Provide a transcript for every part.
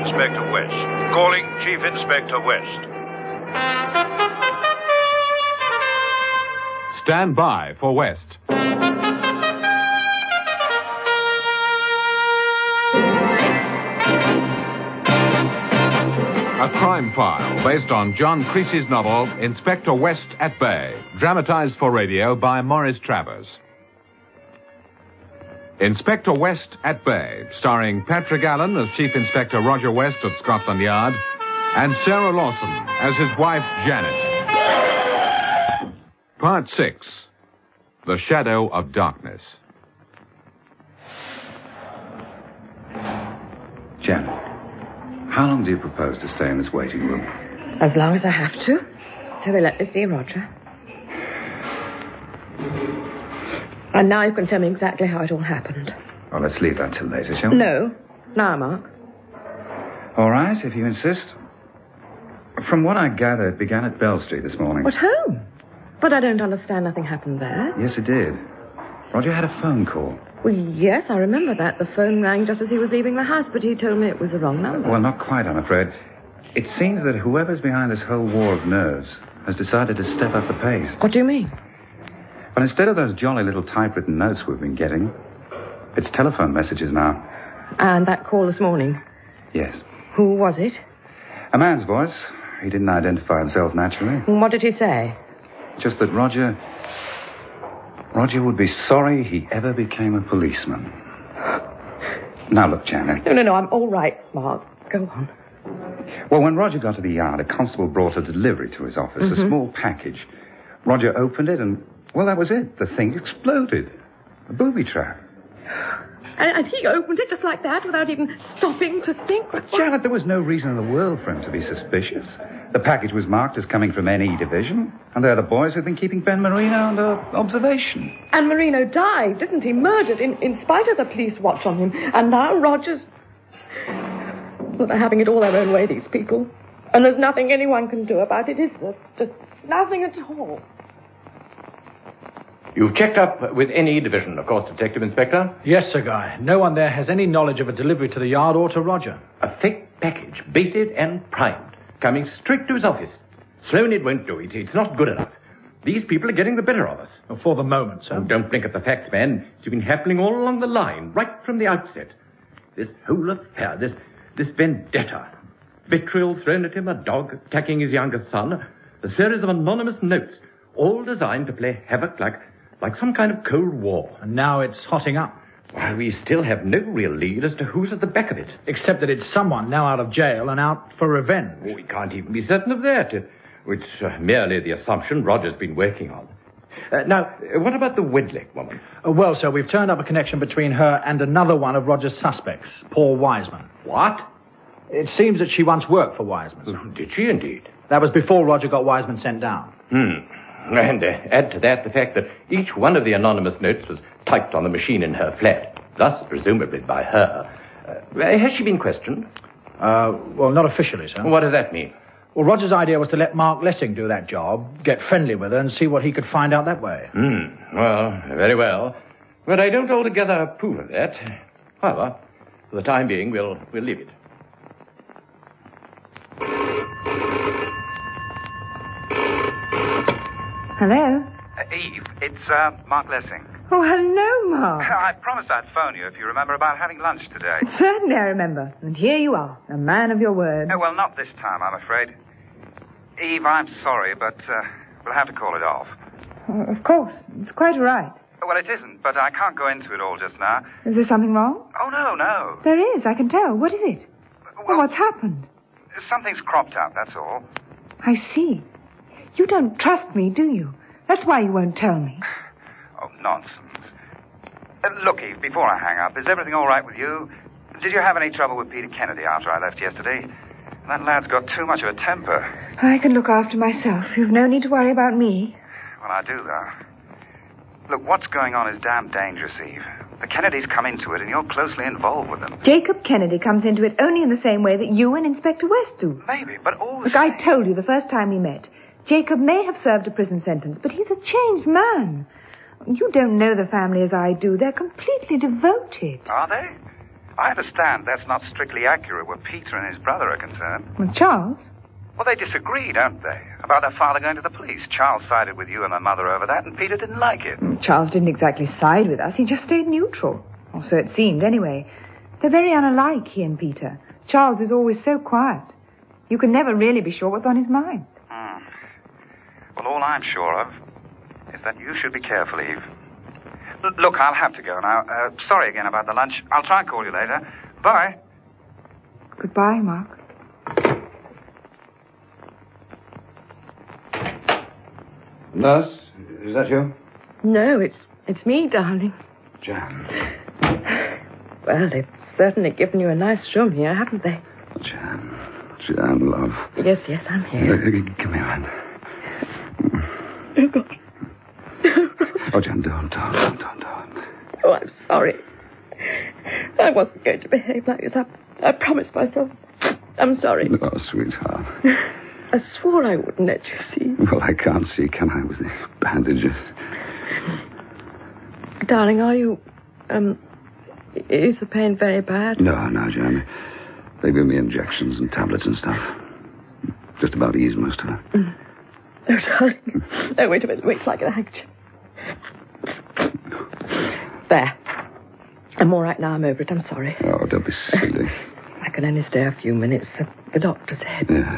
Inspector West. Calling Chief Inspector West. Stand by for West. A crime file based on John Creasy's novel Inspector West at Bay, dramatized for radio by Maurice Travers. Inspector West at Bay, starring Patrick Allen as Chief Inspector Roger West of Scotland Yard and Sarah Lawson as his wife Janet. Part 6, The Shadow of Darkness. Janet, how long do you propose to stay in this waiting room? As long as I have to. Till they let me see Roger. And now you can tell me exactly how it all happened. Well, let's leave that till later, shall we? No. Now, Mark. All right, if you insist. From what I gather, it began at Bell Street this morning. What, home? But I don't understand. Nothing happened there. Yes, it did. Roger had a phone call. Well, yes, I remember that. The phone rang just as he was leaving the house, but he told me it was the wrong number. Well, not quite, I'm afraid. It seems that whoever's behind this whole war of nerves has decided to step up the pace. What do you mean? Well, instead of those jolly little typewritten notes we've been getting, it's telephone messages now. And that call this morning? Yes. Who was it? A man's voice. He didn't identify himself naturally. What did he say? Just that Roger would be sorry he ever became a policeman. Now, look, Janet. No, I'm all right, Mark. Go on. Well, when Roger got to the yard, a constable brought a delivery to his office, a small package. Roger opened it and, well, that was it. The thing exploded. A booby trap. And he opened it just like that without even stopping to think. But, Janet, there was no reason in the world for him to be suspicious. The package was marked as coming from NE Division, and they're the boys who've been keeping Ben Marino under observation. And Marino died, didn't he? Murdered in spite of the police watch on him. And now Roger's... Well, they're having it all their own way, these people. And there's nothing anyone can do about it, is there? Just nothing at all. You've checked up with NE Division, of course, Detective Inspector? Yes, Sir Guy. No one there has any knowledge of a delivery to the yard or to Roger. A fake package, baited and primed, coming straight to his office. Sloan, it won't do. It's not good enough. These people are getting the better of us. Well, for the moment, sir. Oh, don't blink at the facts, man. It's been happening all along the line, right from the outset. This whole affair, this vendetta. Vitriol thrown at him, a dog attacking his younger son, a series of anonymous notes, all designed to play havoc like some kind of Cold War. And now it's hotting up. While we still have no real lead as to who's at the back of it. Except that it's someone now out of jail and out for revenge. We can't even be certain of that. It's merely the assumption Roger's been working on. Now, what about the Wedlick woman? Well, sir, we've turned up a connection between her and another one of Roger's suspects, Paul Wiseman. What? It seems that she once worked for Wiseman. Did she indeed? That was before Roger got Wiseman sent down. And add to that the fact that each one of the anonymous notes was typed on the machine in her flat, thus presumably by her. Has she been questioned? Well, not officially, sir. What does that mean? Well, Roger's idea was to let Mark Lessing do that job, get friendly with her, and see what he could find out that way. Well, very well. But I don't altogether approve of that. However, for the time being, we'll leave it. Hello? Eve, it's Mark Lessing. Oh, hello, Mark. I promised I'd phone you, if you remember, about having lunch today. Certainly I remember. And here you are, a man of your word. Oh, well, not this time, I'm afraid. Eve, I'm sorry, but we'll have to call it off. Oh, of course. It's quite all right. Well, it isn't, but I can't go into it all just now. Is there something wrong? Oh, no. There is, I can tell. What is it? Well, what's happened? Something's cropped up, that's all. I see. You don't trust me, do you? That's why you won't tell me. Oh, nonsense. Look, Eve, before I hang up, is everything all right with you? Did you have any trouble with Peter Kennedy after I left yesterday? That lad's got too much of a temper. I can look after myself. You've no need to worry about me. Well, I do, though. Look, what's going on is damn dangerous, Eve. The Kennedys come into it, and you're closely involved with them. Jacob Kennedy comes into it only in the same way that you and Inspector West do. Maybe, but all the Look, I told you the first time we met. Jacob may have served a prison sentence, but he's a changed man. You don't know the family as I do. They're completely devoted. Are they? I understand that's not strictly accurate where Peter and his brother are concerned. Well, Charles? Well, they disagree, don't they? About their father going to the police. Charles sided with you and my mother over that, and Peter didn't like it. Charles didn't exactly side with us. He just stayed neutral. Or so it seemed, anyway. They're very unalike, he and Peter. Charles is always so quiet. You can never really be sure what's on his mind. Well, all I'm sure of is that you should be careful, Eve. Look, I'll have to go now. Sorry again about the lunch. I'll try and call you later. Bye. Goodbye, Mark. Nurse, is that you? No, it's me, darling. Jan. Well, they've certainly given you a nice room here, haven't they? Jan, love. Yes, I'm here. Give me a hand. Oh, God. Oh, Jan, don't. Oh, I'm sorry. I wasn't going to behave like this. I promised myself. I'm sorry. Oh, sweetheart. I swore I wouldn't let you see. Well, I can't see, can I, with these bandages? Darling, are you... is the pain very bad? No, Jan. They give me injections and tablets and stuff. Just about ease most of it. Oh, darling. Oh, wait a minute. Wait till I get a handkerchief. There. I'm all right now. I'm over it. I'm sorry. Oh, don't be silly. I can only stay a few minutes. The doctor said. Yes.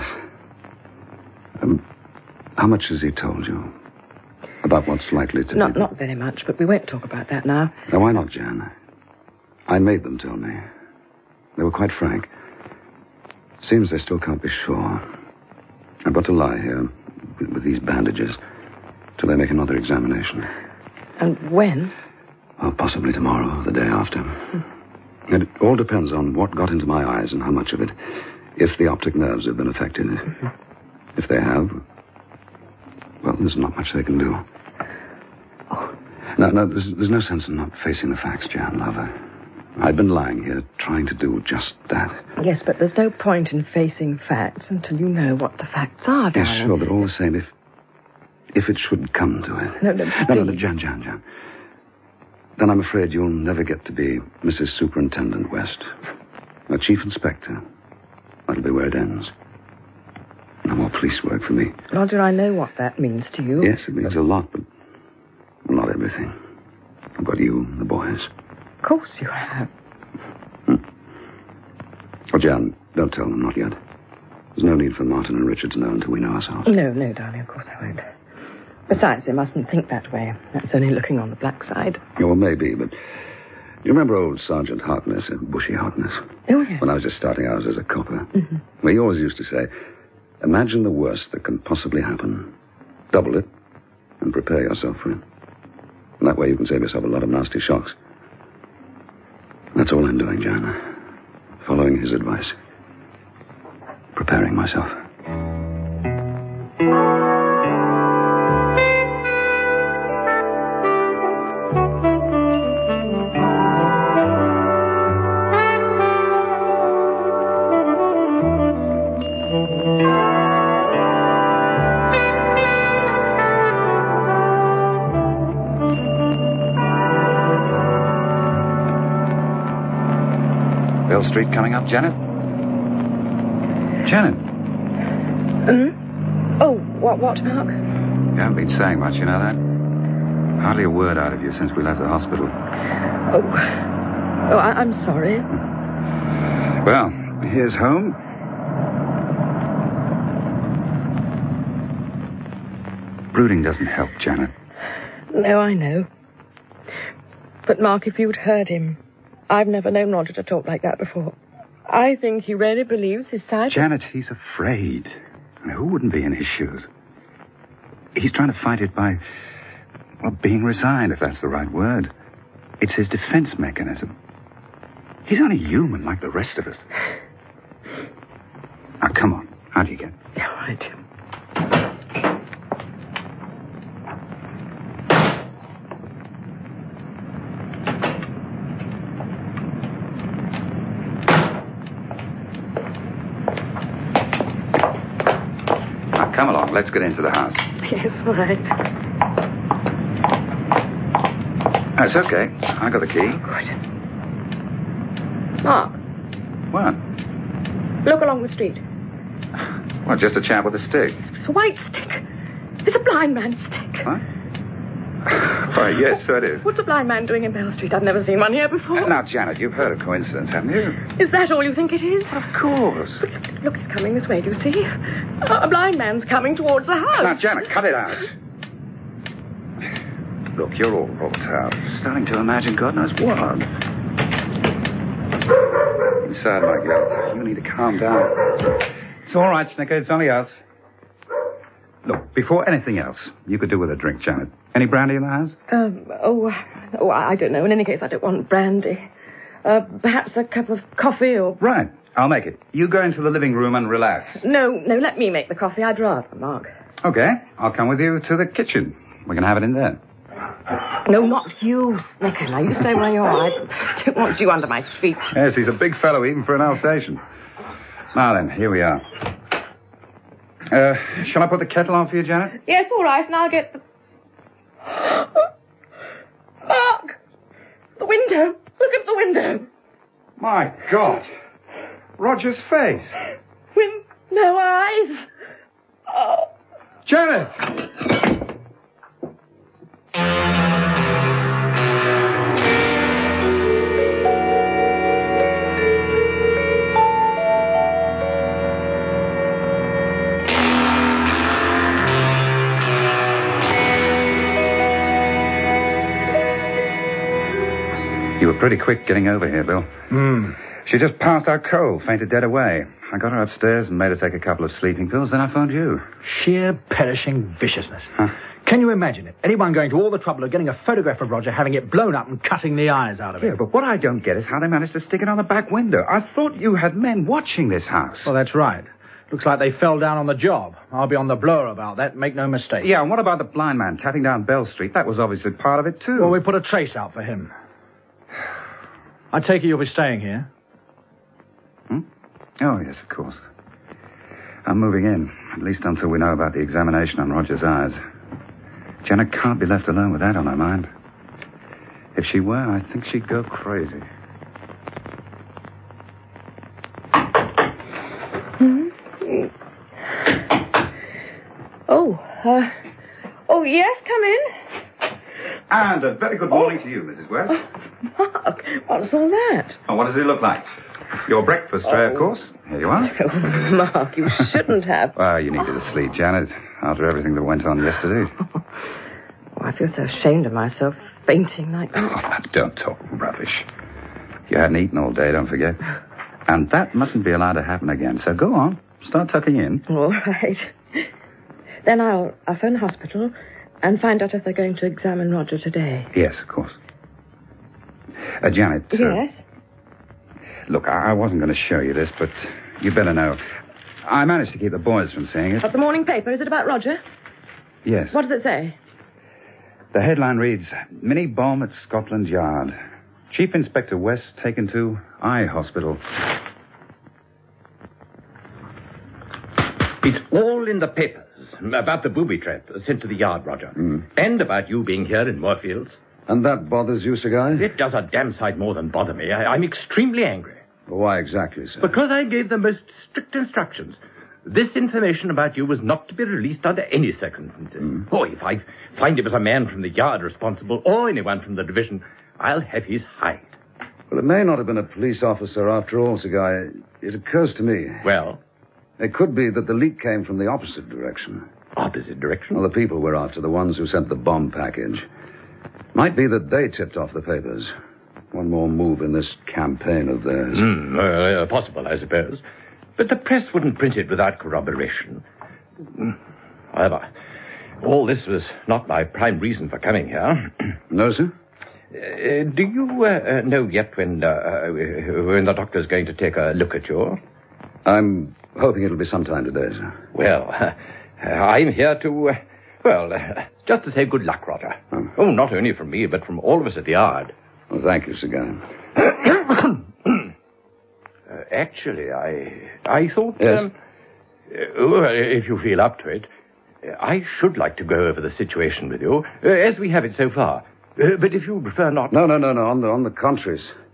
How much has he told you? About what's likely to be... Not very much, but we won't talk about that now. Now, why not, Jan? I made them tell me. They were quite frank. Seems they still can't be sure. I've got to lie here with these bandages till they make another examination. And when? Oh, possibly tomorrow, the day after. And it all depends on what got into my eyes and how much of it. If the optic nerves have been affected. If they have, well, there's not much they can do. Oh. No, there's no sense in not facing the facts, Jan, lover. I've been lying here trying to do just that. Yes, but there's no point in facing facts until you know what the facts are, darling. Yes, sure, but all the same, if it should come to it... No, Jan. Then I'm afraid you'll never get to be Mrs. Superintendent West. A chief inspector. That'll be where it ends. No more police work for me. Roger, I know what that means to you. Yes, it means a lot, but not everything. I've got you and the boys. Of course you have. Oh, Jan, don't tell them, not yet. There's no need for Martin and Richard to know until we know ourselves. No, darling, of course I won't. Besides, they mustn't think that way. That's only looking on the black side. Oh, well, maybe, but... You remember old Sergeant Harkness, Bushy Harkness? Oh, yes. When I was just starting out as a copper. Well, he always used to say, imagine the worst that can possibly happen. Double it, and prepare yourself for it. And that way you can save yourself a lot of nasty shocks. That's all I'm doing, Jan. Following his advice. Preparing myself. Bill Street coming up, Janet? Janet? Oh, what, Mark? You haven't been saying much, you know that? Hardly a word out of you since we left the hospital. I'm sorry. Well, here's home. Brooding doesn't help, Janet. No, I know. But, Mark, if you'd heard him, I've never known Roger to talk like that before. I think he really believes his side... Janet, he's afraid. I mean, who wouldn't be in his shoes? He's trying to fight it by, well, being resigned, if that's the right word. It's his defense mechanism. He's only human like the rest of us. Now, come on. How do you get? All right. Come along, let's get into the house. Yes, all right. That's okay. I got the key. Good. Mark, What? look along the street. What, just a chap with a stick? It's a white stick. It's a blind man's stick. What? Why, yes, so it is. What's a blind man doing in Bell Street? I've never seen one here before. Now, Janet, you've heard of coincidence, haven't you? Is that all you think it is? Of course. But look, he's coming this way, do you see? A blind man's coming towards the house. Now, Janet, cut it out. Look, you're all wrought out. Starting to imagine God knows what. Inside, my girl. You need to calm down. It's all right, Snicker. It's only us. Look, before anything else, you could do with a drink, Janet. Any brandy in the house? I don't know. In any case, I don't want brandy. Perhaps a cup of coffee or... Right. I'll make it. You go into the living room and relax. No, let me make the coffee. I'd rather, Mark. Okay. I'll come with you to the kitchen. We can have it in there. No, not you, Snicker. Now, you stay where you are. I don't want you under my feet. Yes, he's a big fellow, even for an Alsatian. Now then, here we are. Shall I put the kettle on for you, Janet? Yes, all right, and I'll get the... Mark! The window! Look at the window! My God! Roger's face! With no eyes! Oh. Janet! You were pretty quick getting over here, Bill. She just passed out cold, fainted dead away. I got her upstairs and made her take a couple of sleeping pills, then I phoned you. Sheer perishing viciousness. Huh? Can you imagine it? Anyone going to all the trouble of getting a photograph of Roger, having it blown up and cutting the eyes out of it. Yeah, but what I don't get is how they managed to stick it on the back window. I thought you had men watching this house. Well, that's right. Looks like they fell down on the job. I'll be on the blower about that, make no mistake. Yeah, and what about the blind man tatting down Bell Street? That was obviously part of it, too. Well, we put a trace out for him. I take it you'll be staying here. Oh, yes, of course. I'm moving in, at least until we know about the examination on Roger's eyes. Janet can't be left alone with that on her mind. If she were, I think she'd go crazy. Oh, yes, come in. And a very good morning to you, Mrs. West. Mark, what's all that? Oh, what does it look like? Your breakfast tray, of course. Here you are. Oh, Mark, you shouldn't have. Well, you needed to sleep, Janet, after everything that went on yesterday. Oh, I feel so ashamed of myself, fainting like that. Oh, now, don't talk rubbish. You hadn't eaten all day, don't forget. And that mustn't be allowed to happen again, so go on. Start tucking in. All right. Then I'll phone the hospital and find out if they're going to examine Roger today. Yes, of course. Janet. Yes? Look, I wasn't going to show you this, but you better know. I managed to keep the boys from seeing it. But the morning paper, is it about Roger? Yes. What does it say? The headline reads, Mini bomb at Scotland Yard. Chief Inspector West taken to Eye Hospital. It's all in the papers about the booby trap sent to the yard, Roger. And about you being here in Moorfields. And that bothers you, Sir Guy? It does a damn sight more than bother me. I'm extremely angry. Why exactly, sir? Because I gave the most strict instructions. This information about you was not to be released under any circumstances. Oh, if I find it was a man from the yard responsible, or anyone from the division, I'll have his hide. Well, it may not have been a police officer after all, Sir Guy. It occurs to me. Well? It could be that the leak came from the opposite direction. Opposite direction? Well, the people we're after, the ones who sent the bomb package. Might be that they tipped off the papers. One more move in this campaign of theirs. Possible, I suppose. But the press wouldn't print it without corroboration. However, all this was not my prime reason for coming here. No, sir? Do you know yet when the doctor's going to take a look at you? I'm hoping it'll be sometime today, sir. Well, I'm here to... just to say good luck, Roger. Oh, not only from me, but from all of us at the yard. Well, thank you, Sir Guy. Actually, I thought... Yes? If you feel up to it, I should like to go over the situation with you, as we have it so far. But if you prefer not... No. On the contrary.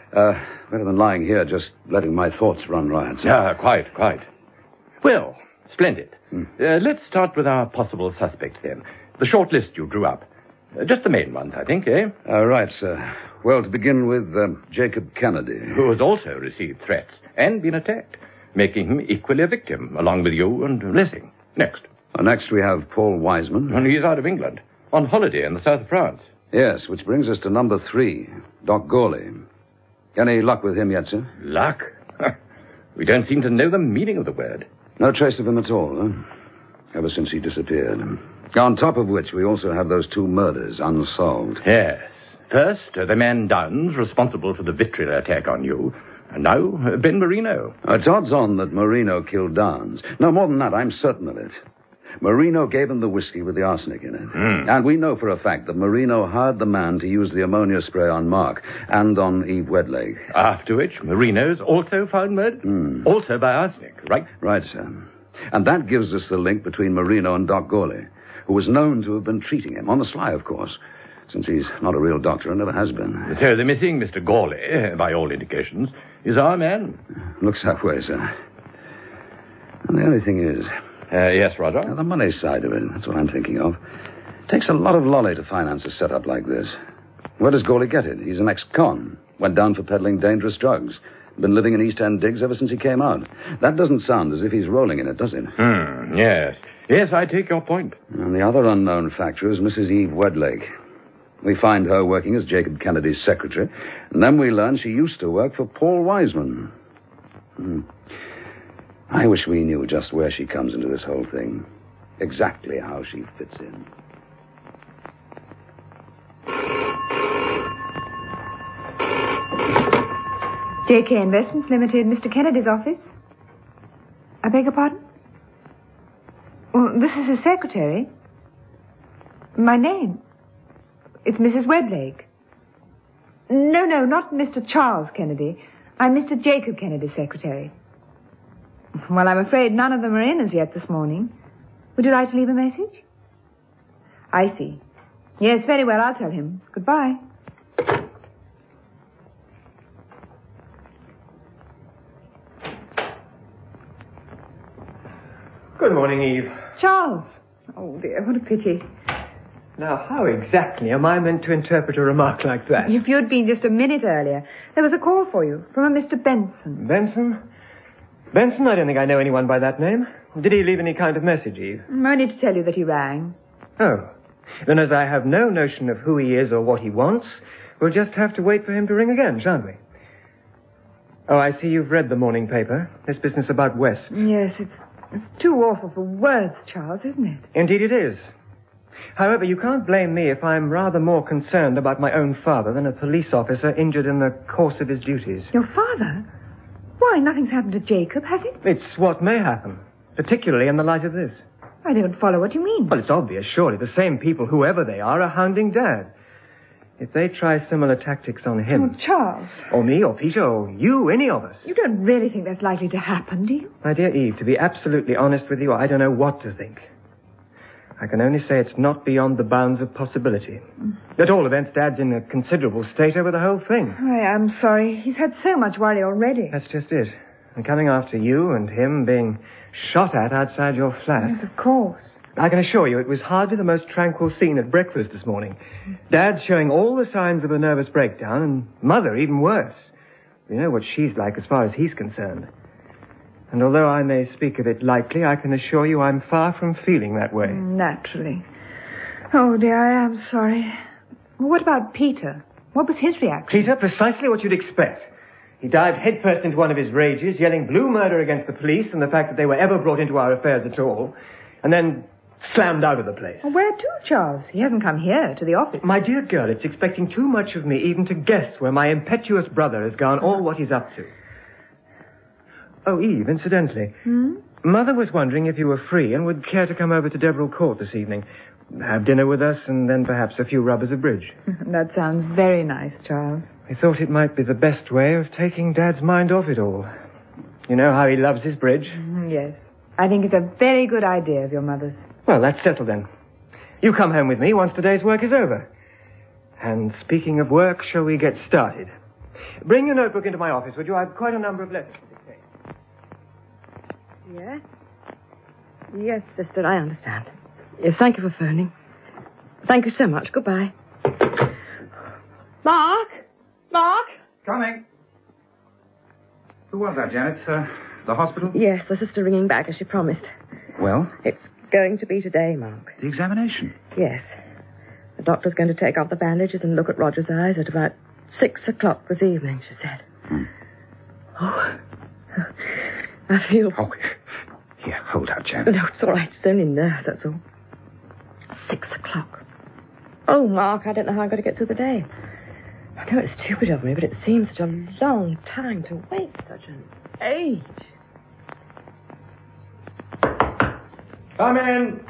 Better than lying here just letting my thoughts run riot. Yeah, quite. Well, splendid. Let's start with our possible suspects then. The short list you drew up. Just the main ones, I think, eh? Right, sir. Well, to begin with, Jacob Kennedy. Who has also received threats and been attacked, making him equally a victim, along with you and Lessing. Next. Next we have Paul Wiseman. And he's out of England, on holiday in the south of France. Yes, which brings us to number 3, Doc Gawley. Any luck with him yet, sir? Luck? We don't seem to know the meaning of the word. No trace of him at all, huh? Ever since he disappeared. On top of which, we also have those 2 murders unsolved. Yes. First, the man Downs, responsible for the vitriol attack on you. And now, Ben Marino. It's odds on that Marino killed Downs. No, more than that, I'm certain of it. Marino gave him the whiskey with the arsenic in it. And we know for a fact that Marino hired the man to use the ammonia spray on Mark and on Eve Wedlake. After which, Marino's also found murdered. Also by arsenic, right? Right, sir. And that gives us the link between Marino and Doc Gawley, who was known to have been treating him, on the sly, of course, since he's not a real doctor and never has been. So the missing Mr. Gawley, by all indications, is our man. Looks that way, sir. And the only thing is... yes, Roger? The money side of it, that's what I'm thinking of. Takes a lot of lolly to finance a setup like this. Where does Gawley get it? He's an ex-con. Went down for peddling dangerous drugs. Been living in East End digs ever since he came out. That doesn't sound as if he's rolling in it, does it? Yes. Yes, I take your point. And the other unknown factor is Mrs. Eve Wedlake. We find her working as Jacob Kennedy's secretary, and then we learn she used to work for Paul Wiseman. I wish we knew just where she comes into this whole thing. Exactly how she fits in. JK Investments Limited, Mr. Kennedy's office. I beg your pardon? Well, this is his secretary. My name? It's Mrs. Wedlake. No, not Mr. Charles Kennedy. I'm Mr. Jacob Kennedy's secretary. Well, I'm afraid none of them are in as yet this morning. Would you like to leave a message? I see. Yes, very well, I'll tell him. Goodbye. Good morning, Eve. Charles. Oh, dear, what a pity. Now, how exactly am I meant to interpret a remark like that? If you'd been just a minute earlier, there was a call for you from a Mr. Benson. Benson? Benson? I don't think I know anyone by that name. Did he leave any kind of message, Eve? Only to tell you that he rang. Oh. Then as I have no notion of who he is or what he wants, we'll just have to wait for him to ring again, shan't we? Oh, I see you've read the morning paper. This business about West. Yes, it's too awful for words, Charles, isn't it? Indeed it is. However, you can't blame me if I'm rather more concerned about my own father than a police officer injured in the course of his duties. Your father? Why, nothing's happened to Jacob, has it? It's what may happen, particularly in the light of this. I don't follow what you mean. Well, it's obvious, surely. The same people, whoever they are hounding Dad. If they try similar tactics on him... Oh, Charles. Or me, or Peter, or you, any of us. You don't really think that's likely to happen, do you? My dear Eve, to be absolutely honest with you, I don't know what to think. I can only say it's not beyond the bounds of possibility. At all events, Dad's in a considerable state over the whole thing. I am sorry. He's had so much worry already. That's just it. And coming after you and him being shot at outside your flat. Yes, of course. I can assure you it was hardly the most tranquil scene at breakfast this morning. Dad showing all the signs of a nervous breakdown, and Mother even worse. You know what she's like as far as he's concerned. And although I may speak of it lightly, I can assure you I'm far from feeling that way. Naturally. Oh, dear, I am sorry. Well, what about Peter? What was his reaction? Peter, precisely what you'd expect. He dived headfirst into one of his rages, yelling blue murder against the police and the fact that they were ever brought into our affairs at all, and then slammed out of the place. Well, where to, Charles? He hasn't come here, to the office. My dear girl, it's expecting too much of me even to guess where my impetuous brother has gone or what he's up to. Oh, Eve, incidentally. Mother was wondering if you were free and would care to come over to Deverell Court this evening. Have dinner with us and then perhaps a few rubbers of bridge. That sounds very nice, Charles. I thought it might be the best way of taking Dad's mind off it all. You know how he loves his bridge? Yes. I think it's a very good idea of your mother's. Well, that's settled then. You come home with me once today's work is over. And speaking of work, shall we get started? Bring your notebook into my office, would you? I've quite a number of letters to dictate. Yes? Yes, sister, I understand. Yes, thank you for phoning. Thank you so much. Goodbye. Mark? Mark? Coming. Who was that, Janet? The hospital? Yes, the sister ringing back as she promised. Well? It's going to be today, Mark. The examination? Yes. The doctor's going to take off the bandages and look at Roger's eyes at about 6 o'clock this evening, she said. Oh, I feel... Oh, here, hold out, Janet. No, it's all right. It's only nerves, that's all. 6 o'clock. Oh, Mark, I don't know how I'm going to get through the day. I know it's stupid of me, but it seems such a long time to wait, such an age. Come in.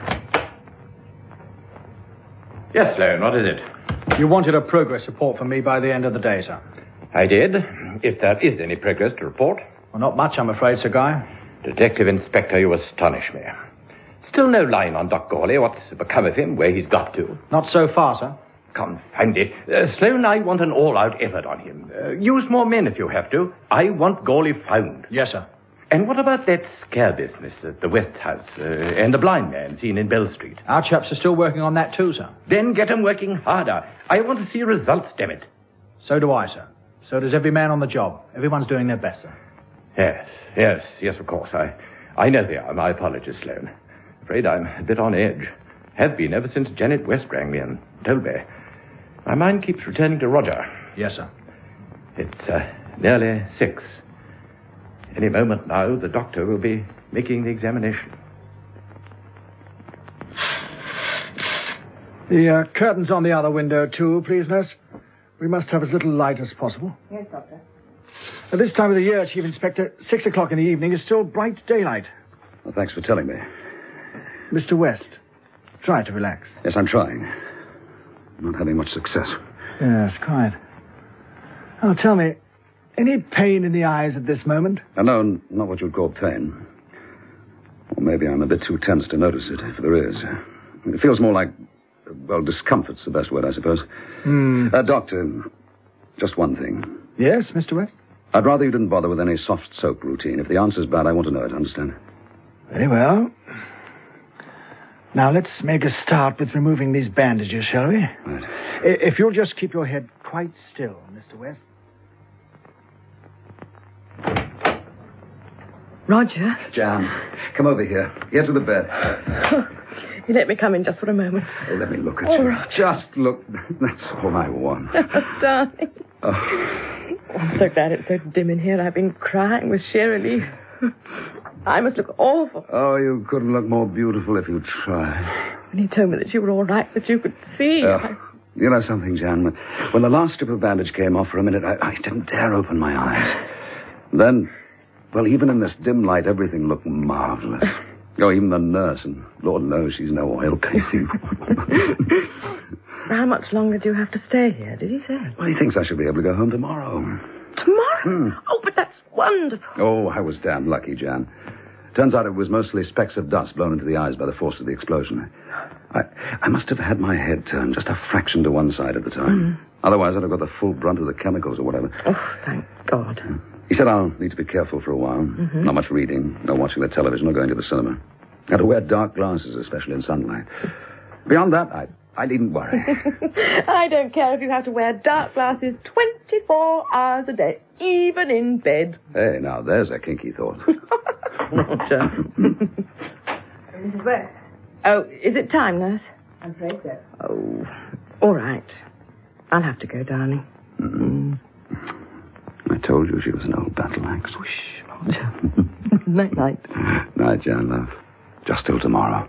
Yes, Sloane, what is it? You wanted a progress report from me by the end of the day, sir. I did, if there is any progress to report. Well, not much, I'm afraid, Sir Guy. Detective Inspector, you astonish me. Still no line on Doc Gawley. What's become of him, where he's got to? Not so far, sir. Confound it. Sloane, I want an all-out effort on him. Use more men if you have to. I want Gawley found. Yes, sir. And what about that scare business at the West House and the blind man seen in Bell Street? Our chaps are still working on that too, sir. Then get 'em working harder. I want to see results, damn it. So do I, sir. So does every man on the job. Everyone's doing their best, sir. Yes, of course. I know they are. My apologies, Sloane. Afraid I'm a bit on edge. Have been ever since Janet West rang me and told me. My mind keeps returning to Roger. Yes, sir. It's nearly 6. Any moment now, the doctor will be making the examination. The curtains on the other window, too, please, nurse. We must have as little light as possible. Yes, Doctor. At this time of the year, Chief Inspector, 6 o'clock in the evening is still bright daylight. Well, thanks for telling me. Mr. West, try to relax. Yes, I'm trying. I'm not having much success. Yes, quite. Oh, tell me, any pain in the eyes at this moment? No, not what you'd call pain. Or maybe I'm a bit too tense to notice it, if there is. It feels more like, well, discomfort's the best word, I suppose. Doctor, just one thing. Yes, Mr. West? I'd rather you didn't bother with any soft soap routine. If the answer's bad, I want to know it, understand? Very well. Now, let's make a start with removing these bandages, shall we? Right. If you'll just keep your head quite still, Mr. West. Roger? Jan, come over here. Get to the bed. You let me come in just for a moment. Oh, let me look at Oh, you. Roger. Just look. That's all I want. Darling. Oh. I'm so glad it's so dim in here. I've been crying with sheer relief. I must look awful. Oh, you couldn't look more beautiful if you tried. When he told me that you were all right, that you could see. You know something, Jan? When the last strip of bandage came off for a minute, I didn't dare open my eyes. Then, well, even in this dim light, everything looked marvelous. Oh, even the nurse, and Lord knows she's no oil painting. How much longer do you have to stay here, did he say? Well, he thinks I should be able to go home tomorrow. Tomorrow? Oh, but that's wonderful. Oh, I was damn lucky, Jan. Turns out it was mostly specks of dust blown into the eyes by the force of the explosion. I must have had my head turned just a fraction to one side at the time. Otherwise, I'd have got the full brunt of the chemicals or whatever. Oh, thank God. He said I'll need to be careful for a while. Not much reading, no watching the television or going to the cinema. And to wear dark glasses, especially in sunlight. Beyond that, I needn't worry. I don't care if you have to wear dark glasses 24 hours a day, even in bed. Hey, now there's a kinky thought. Roger. Mrs. West. Oh, is it time, nurse? I'm afraid so. Oh, all right. I'll have to go, darling. I told you she was an old battle axe. Whoosh, Roger. Night-night. Night, Jan, love. Just till tomorrow.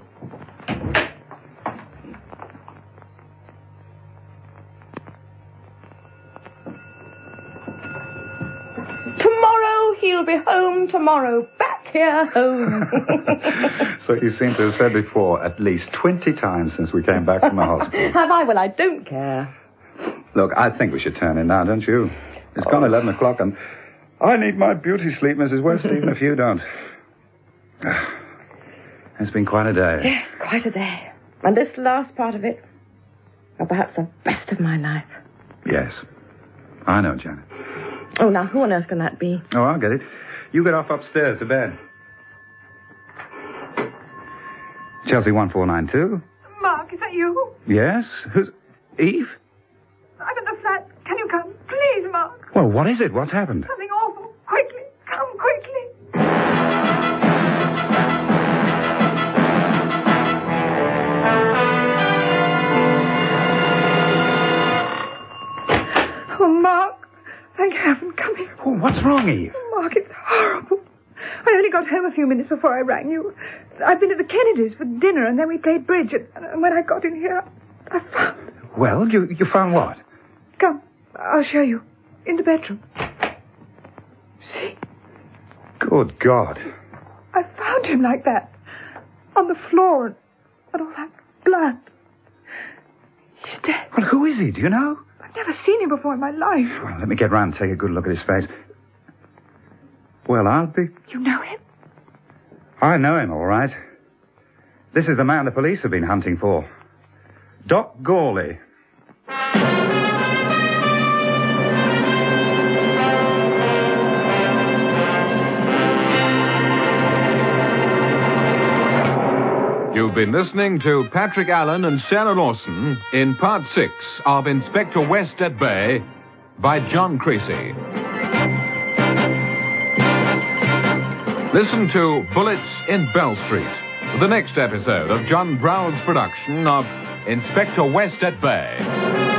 Tomorrow he'll be home tomorrow. Back here home. So you seem to have said before at least 20 times since we came back from the hospital. Have I? Well, I don't care. Look, I think we should turn in now, don't you? It's gone 11 o'clock and I need my beauty sleep, Mrs. West, even if you don't. It's been quite a day. Yes, quite a day. And this last part of it, or perhaps the best of my life. Yes. I know, Janet. Oh, now, who on earth can that be? Oh, I'll get it. You get off upstairs to bed. Chelsea 1492. Mark, is that you? Yes? Who's... Eve? I'm at the flat. Can you come? Please, Mark. Well, what is it? What's happened? Something awful. Quickly. Come quickly. Oh, Mark. Thank heaven. Come here. Oh, what's wrong, Eve? Oh, Mark, it's horrible. I only got home a few minutes before I rang you. I'd been at the Kennedys for dinner, and then we played bridge. And when I got in here, I found... Well, you found what? Come, I'll show you. In the bedroom. See? Good God. I found him like that. On the floor, and all that blood. He's dead. Well, who is he? Do you know? I've never seen him before in my life. Well, let me get round and take a good look at his face. Well, I'll be... You know him? I know him, all right. This is the man the police have been hunting for. Doc Gawley. You've been listening to Patrick Allen and Sarah Lawson in Part 6 of Inspector West at Bay by John Creasy. Listen to Bullets in Bell Street, the next episode of John Brown's production of Inspector West at Bay.